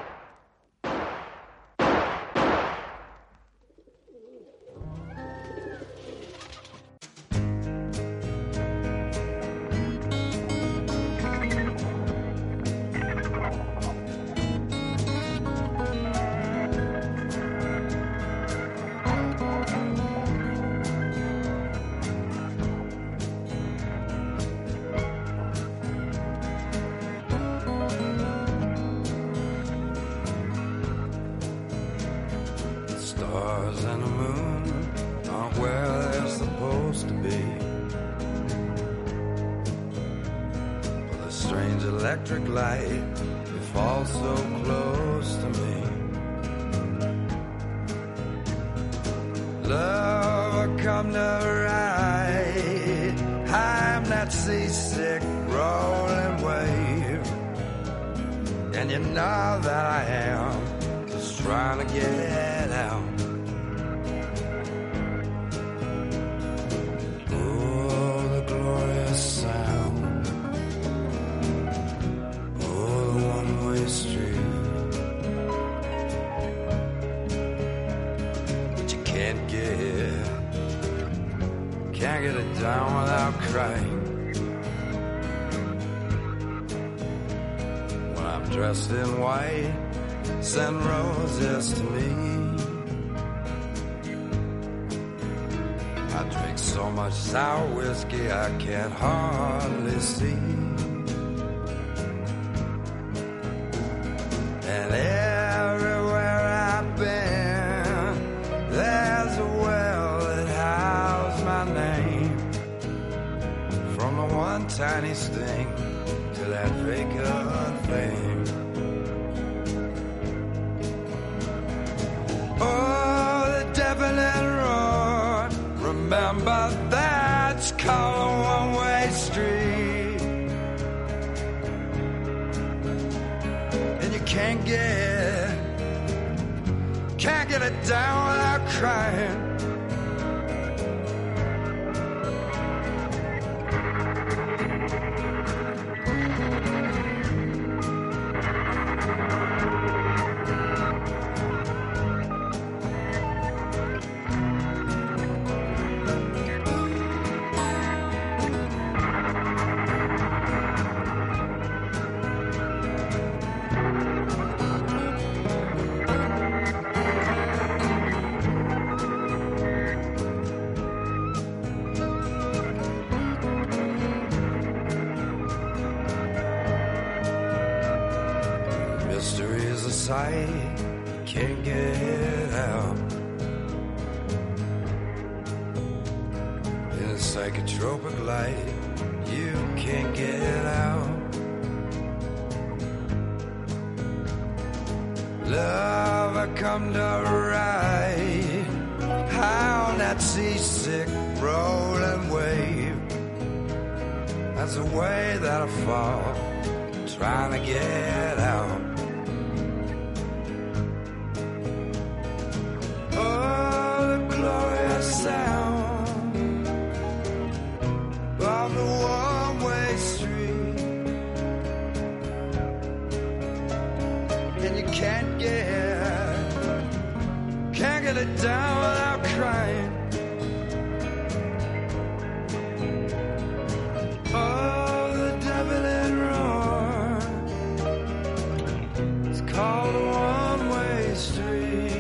Electric light, you fall so close to me. Love, I come to ride. I'm that seasick rolling wave, and you know that I am just trying to get out. Oh, the glorious sound. Can't get it down without crying. When I'm dressed in white send roses to me. I drink so much sour whiskey I can't hardly see. And everywhere I've been, there's a well that houses my name. From the one tiny sting to that vacant fame. Oh, the deafening roar, remember that's called a one-way street. And you can't get, can't get it down without crying. Can't get out. In a psychotropic light, you can't get out. Love, I come to ride high on that seasick rolling wave. That's the way that I fall, trying to get out. Sound of the one-way street, and you can't get, can't get it down without crying. Oh, the deafening roar, it's called a one-way street.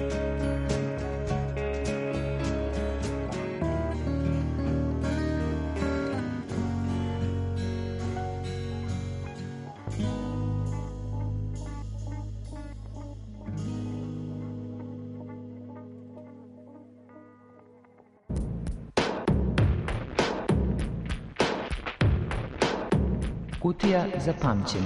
Kutija za pamćenje.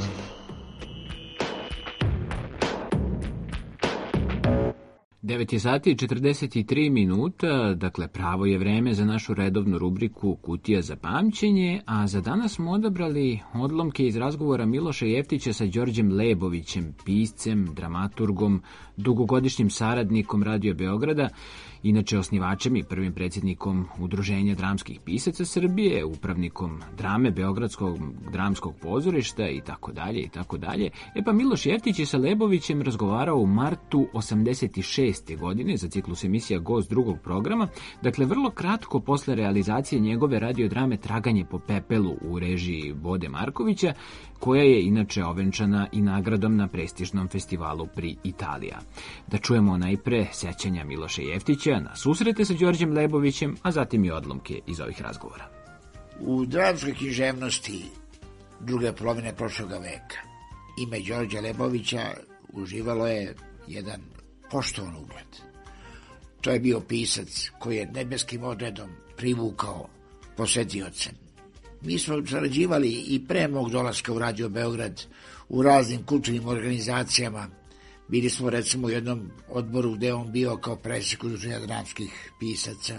devet je sati i četrdeset tri minuta, dakle pravo je vreme za našu redovnu rubriku Kutija za pamćenje, a za danas smo odabrali odlomke iz razgovora Miloša Jeftića sa Đorđem Lebovićem, piscem, dramaturgom, dugogodišnjim saradnikom Radio Beograda, inače osnivačem i prvim predsjednikom Udruženja dramskih pisaca Srbije, upravnikom drame Beogradskog dramskog pozorišta i tako dalje i tako dalje. E pa Miloš Jeftić je sa Lebovićem razgovarao u martu osamdeset šeste godine za ciklus emisija Gost drugog programa, dakle vrlo kratko posle realizacije njegove radiodrame Traganje po pepelu u režiji Bode Markovića, koja je inače ovenčana i nagradom na prestižnom festivalu pri Italija. Da čujemo najpre sećanja Miloša Jeftića na susrete sa Đorđem Lebovićem, a zatim i odlomke iz ovih razgovora. U dramskoj književnosti druge polovine prošloga veka ime Đorđa Lebovića uživalo je jedan poštovan ugled. To je bio pisac koji je nebeskim odredom privukao posetioce. Mi smo sarađivali i pre mog dolaska u Radio Beograd u raznim kulturnim organizacijama. Bili smo recimo u jednom odboru gde on bio kao predsjednik Udruženja dramskih pisaca.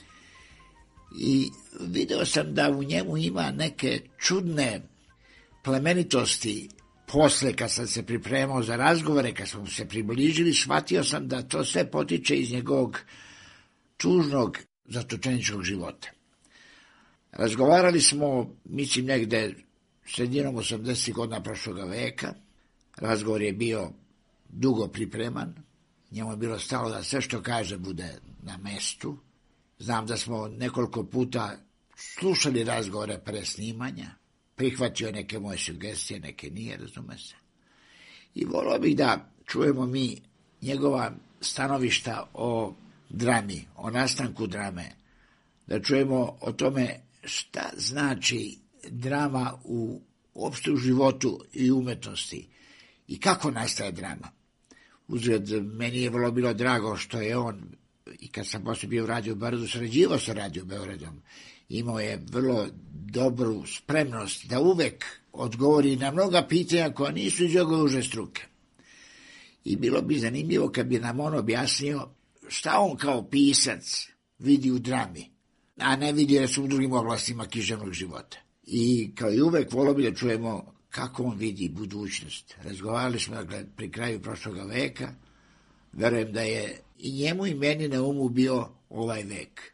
I video sam da u njemu ima neke čudne plemenitosti. Posle, kad sam se pripremao za razgovore, kad smo se približili, shvatio sam da to sve potiče iz njegovog tužnog zatočeničkog života. Razgovarali smo, mislim, negde sredinom osamdesetih godina prošloga veka. Razgovor je bio dugo pripreman. Njemu je bilo stalo da sve što kaže bude na mestu. Znam da smo nekoliko puta slušali razgovore pre snimanja. Prihvatio neke moje sugestije, neke nije, razume se. I volio bih da čujemo mi njegova stanovišta o drami, o nastanku drame, da čujemo o tome šta znači drama u uopšte u životu i umetnosti i kako nastaje drama. Uzgled, meni je vrlo bilo drago što je on, i kad sam poslije bio u Radio Beogradu, sarađivao sa Radio Beogradom, imao je vrlo dobru spremnost da uvek odgovori na mnoga pitanja koja nisu iz njegove uže struke. I bilo bi zanimljivo kad bi nam on objasnio šta on kao pisac vidi u drami, a ne vidi da su u drugim oblastima književnog života. I kao i uvek volio bi da čujemo kako on vidi budućnost. Razgovarali smo dakle, pri kraju prošlog veka. Verujem da je i njemu i meni na umu bio ovaj vek.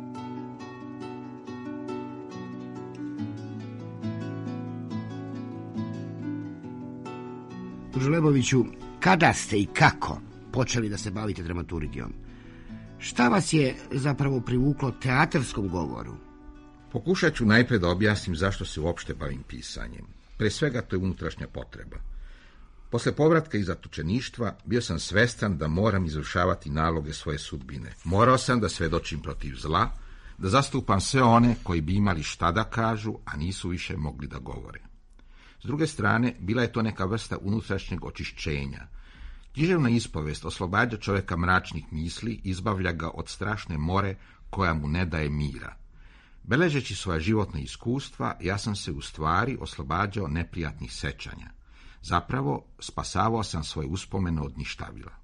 Želeboviću, kada ste i kako počeli da se bavite dramaturgijom? Šta vas je zapravo privuklo teatarskom govoru? Pokušat ću najprej da objasnim zašto se uopšte bavim pisanjem. Pre svega to je unutrašnja potreba. Posle povratka iz zatočeništva bio sam svestan da moram izvršavati naloge svoje sudbine. Morao sam da svedočim protiv zla, da zastupam sve one koji bi imali šta da kažu, a nisu više mogli da govore. S druge strane, bila je to neka vrsta unutrašnjeg očišćenja. Književna ispovest oslobađa čovjeka mračnih misli, izbavlja ga od strašne more koja mu ne daje mira. Beležeći svoja životna iskustva, ja sam se u stvari oslobađao neprijatnih sećanja. Zapravo, spasavao sam svoje uspomene od ništavila.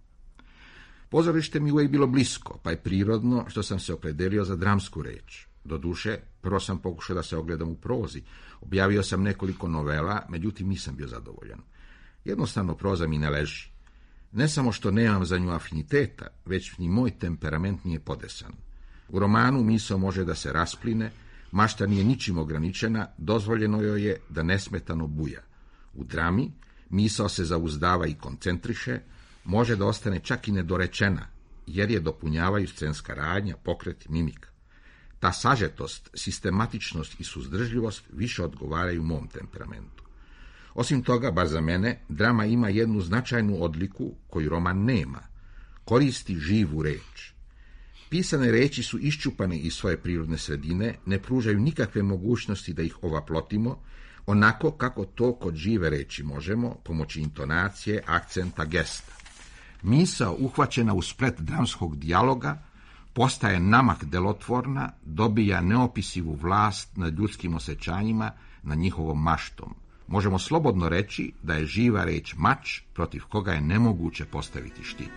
Pozorište mi uvijek bilo blisko, pa je prirodno što sam se opredelio za dramsku reč. Doduše, prvo sam pokušao da se ogledam u prozi. Objavio sam nekoliko novela, međutim nisam bio zadovoljan. Jednostavno proza mi ne leži. Ne samo što nemam za nju afiniteta, već ni moj temperament nije podesan. U romanu misao može da se raspline, mašta nije ničim ograničena, dozvoljeno joj je da nesmetano buja. U drami misao se zauzdava i koncentriše, može da ostane čak i nedorečena, jer je dopunjavaju scenska radnja, pokret, mimika. Ta sažetost, sistematičnost i suzdržljivost više odgovaraju mom temperamentu. Osim toga, bar za mene, drama ima jednu značajnu odliku koju roman nema. Koristi živu reč. Pisane reči su iščupane iz svoje prirodne sredine, ne pružaju nikakve mogućnosti da ih ovaplotimo, onako kako to kod žive reči možemo, pomoći intonacije, akcenta, gesta. Misao uhvaćena u splet dramskog dijaloga postaje namak delotvorna, dobija neopisivu vlast nad ljudskim osjećanjima, nad njihovom maštom. Možemo slobodno reći da je živa reč mač protiv koga je nemoguće postaviti štit.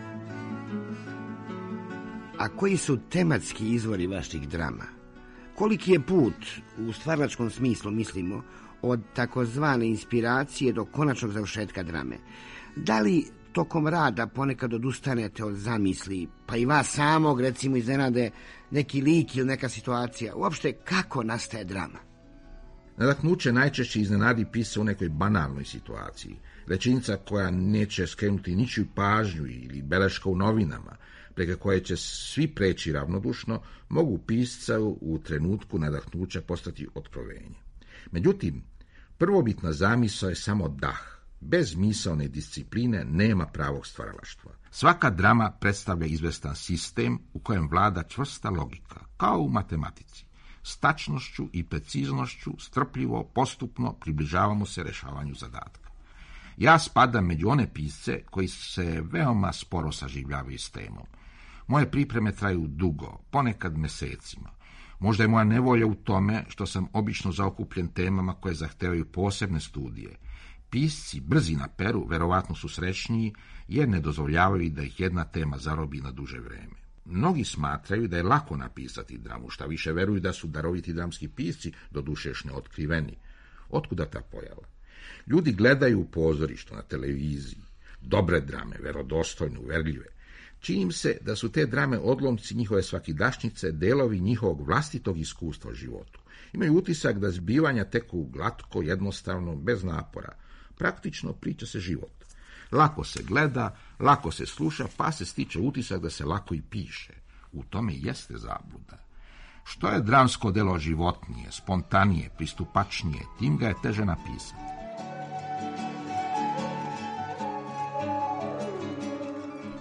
A koji su tematski izvori vaših drama? Koliki je put, u stvaralačkom smislu mislimo, od takozvane inspiracije do konačnog završetka drame? Da li tokom rada ponekad odustanete od zamisli, pa i vas samog, recimo, iznenade neki lik ili neka situacija? Uopšte, kako nastaje drama? Nadahnuće najčešće iznenadi pisa u nekoj banalnoj situaciji. Rečenica koja neće skrenuti ničiju pažnju ili beleška u novinama, preko koje će svi preći ravnodušno, mogu pisca u trenutku nadahnuća postati otkrovenje. Međutim, prvobitna zamisao je samo dah. Bez misaone discipline nema pravog stvaralaštva. Svaka drama predstavlja izvestan sistem u kojem vlada čvrsta logika, kao u matematici. S tačnošću i preciznošću, strpljivo, postupno približavamo se rešavanju zadatka. Ja spadam među one pisce koji se veoma sporo saživljavaju s temom. Moje pripreme traju dugo, ponekad mesecima. Možda je moja nevolja u tome što sam obično zaokupljen temama koje zahtevaju posebne studije. Pisci brzi na peru verovatno su srećniji jer ne dozvoljavaju da ih jedna tema zarobi na duže vreme. Mnogi smatraju da je lako napisati dramu, šta više veruju da su daroviti dramski pisci doduše još neotkriveni. Otkuda ta pojava? Ljudi gledaju u pozorištu, na televiziji, dobre drame, verodostojne, uverljive. Čini im se da su te drame odlomci njihove svakidašnjice, delovi njihovog vlastitog iskustva u životu. Imaju utisak da zbivanja teku glatko, jednostavno, bez napora. Praktično priča se život. Lako se gleda, lako se sluša, pa se stiče utisak da se lako i piše. U tome jeste zabluda. Što je dramsko delo životnije, spontanije, pristupačnije, tim ga je teže napisati.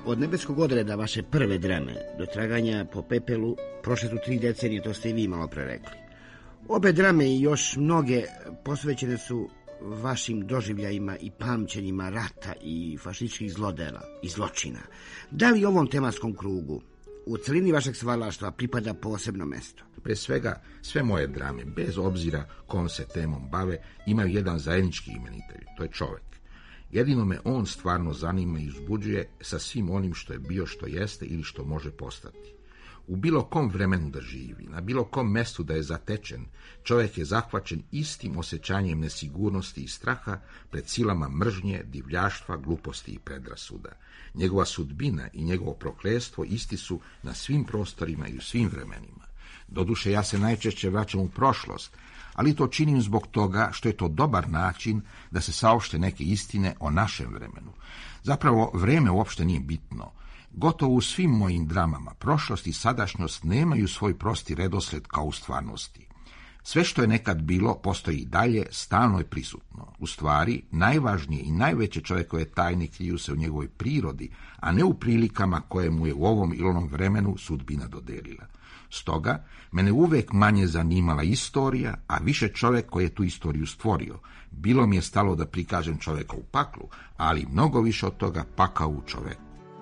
Od nebeskog odreda vaše prve drame do traganja po pepelu prošle su tri decenije, to ste i vi malo pre rekli. Obe drame i još mnoge posvećene su vašim doživljajima i pamćenjima rata i fašističkih zlodela i zločina. Da li ovom tematskom krugu u celini vašeg stvaralaštva pripada posebno mesto? Pre svega, sve moje drame, bez obzira kom se temom bave, imaju jedan zajednički imenitelj, to je čovek. Jedino me on stvarno zanima i uzbuđuje sa svim onim što je bio, što jeste ili što može postati. U bilo kom vremenu da živi, na bilo kom mestu da je zatečen, čovjek je zahvaćen istim osjećanjem nesigurnosti i straha pred silama mržnje, divljaštva, gluposti i predrasuda. Njegova sudbina i njegovo prokletstvo isti su na svim prostorima i u svim vremenima. Doduše, ja se najčešće vraćam u prošlost, ali to činim zbog toga što je to dobar način da se saopšte neke istine o našem vremenu. Zapravo, vreme uopšte nije bitno. Gotovo u svim mojim dramama prošlost i sadašnjost nemaju svoj prosti redosled kao u stvarnosti. Sve što je nekad bilo postoji i dalje, stalno je prisutno. U stvari, najvažnije i najveće čovjekove tajne kriju se u njegovoj prirodi, a ne u prilikama koje mu je u ovom ili onom vremenu sudbina dodelila. Stoga, mene uvek manje zanimala istorija, a više čovjek koji je tu istoriju stvorio. Bilo mi je stalo da prikažem čovjeka u paklu, ali mnogo više od toga pakao u čoveku.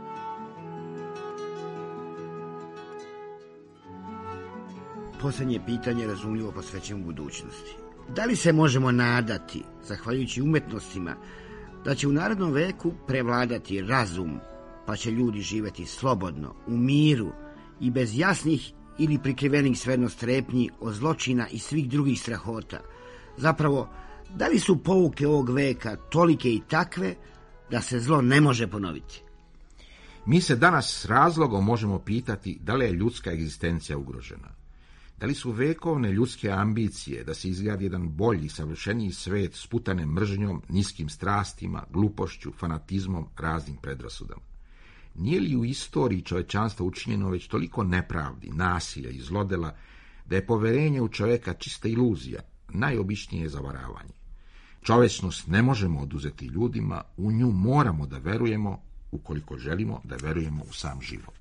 Posljednje pitanje razumljivo posvećeno budućnosti. Da li se možemo nadati, zahvaljujući umetnostima, da će u narednom veku prevladati razum, pa će ljudi živjeti slobodno, u miru i bez jasnih ili prikrivenih svejedno strepnji od zločina i svih drugih strahota? Zapravo, da li su pouke ovog veka tolike i takve da se zlo ne može ponoviti? Mi se danas s razlogom možemo pitati da li je ljudska egzistencija ugrožena. Da li su vekovne ljudske ambicije da se izgradi jedan bolji, savršeniji svet sputane mržnjom, niskim strastima, glupošću, fanatizmom, raznim predrasudama? Nije li u istoriji čovečanstva učinjeno već toliko nepravdi, nasilja i zlodela, da je poverenje u čoveka čista iluzija, najobičnije zavaravanje? Čovečnost ne možemo oduzeti ljudima, u nju moramo da verujemo, ukoliko želimo da verujemo u sam život.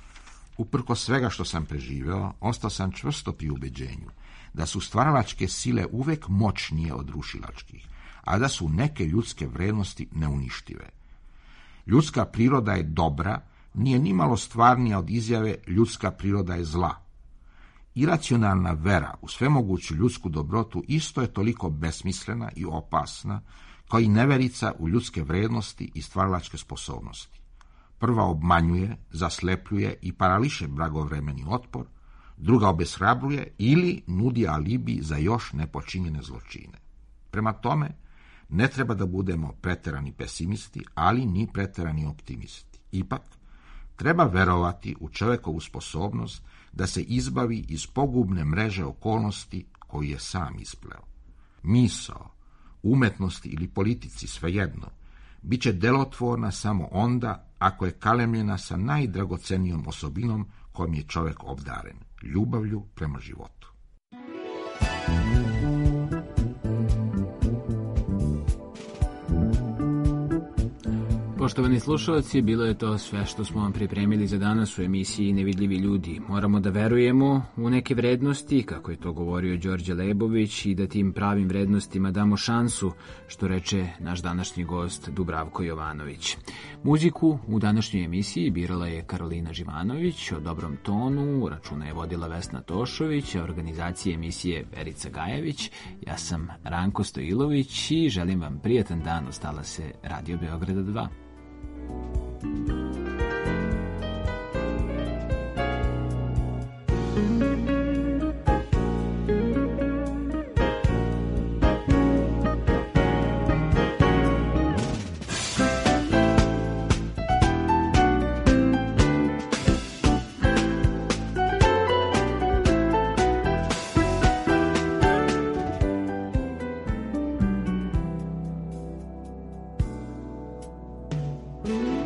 Uprkos svega što sam preživeo, ostao sam čvrsto pri ubeđenju da su stvaralačke sile uvek moćnije od rušilačkih, a da su neke ljudske vrednosti neuništive. Ljudska priroda je dobra, nije nimalo stvarnija od izjave ljudska priroda je zla. Iracionalna vera u svemoguću ljudsku dobrotu isto je toliko besmislena i opasna kao i neverica u ljudske vrednosti i stvaralačke sposobnosti. Prva obmanjuje, zaslepljuje i parališe blagovremeni otpor, druga obeshrabruje ili nudi alibi za još nepočinjene zločine. Prema tome, ne treba da budemo preterani pesimisti, ali ni preterani optimisti. Ipak, treba verovati u čovjekovu sposobnost da se izbavi iz pogubne mreže okolnosti koju je sam ispleo. Misao, umetnosti ili politici, svejedno, bit će delotvorna samo onda ako je kalemljena sa najdragocenijom osobinom kojom je čovjek obdaren, ljubavlju prema životu. Poštovani slušalci, bilo je to sve što smo vam pripremili za danas u emisiji Nevidljivi ljudi. Moramo da verujemo u neke vrednosti, kako je to govorio Đorđe Lebović, i da tim pravim vrednostima damo šansu, što reče naš današnji gost Dubravko Jovanović. Muziku u današnjoj emisiji birala je Karolina Živanović, o dobrom tonu računa je vodila Vesna Tošović, a organizacije emisije Verica Gajević. Ja sam Ranko Stojilović i želim vam prijatan dan. Ostala se Radio Beograda dva. Mm-hmm.